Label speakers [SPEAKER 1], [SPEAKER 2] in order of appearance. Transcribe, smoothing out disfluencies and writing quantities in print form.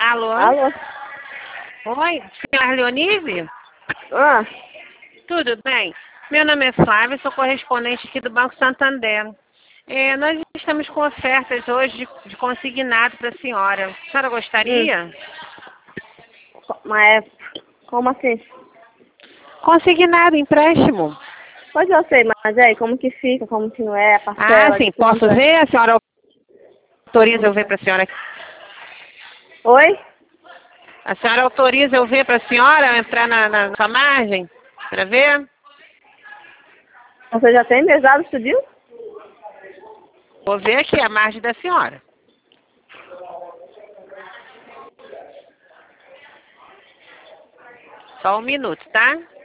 [SPEAKER 1] Alô?
[SPEAKER 2] Alô?
[SPEAKER 1] Oi, senhora Leonise?
[SPEAKER 2] Ah,
[SPEAKER 1] Tudo bem? Meu nome é Flávia, sou correspondente aqui do Banco Santander. Nós estamos com ofertas hoje de consignado para a senhora. A senhora gostaria?
[SPEAKER 2] mas como assim?
[SPEAKER 1] Consignado, empréstimo.
[SPEAKER 2] Pois eu sei, mas aí, como que fica, como que não é, a parcela,
[SPEAKER 1] Sim,
[SPEAKER 2] de
[SPEAKER 1] posso
[SPEAKER 2] quanto é?
[SPEAKER 1] ver? A senhora autoriza eu ver para a senhora?
[SPEAKER 2] Oi?
[SPEAKER 1] A senhora autoriza eu ver para a senhora entrar na sua margem? Para ver?
[SPEAKER 2] Você já tem mesado, estudiu?
[SPEAKER 1] Vou ver aqui a margem da senhora. Só um minuto, tá?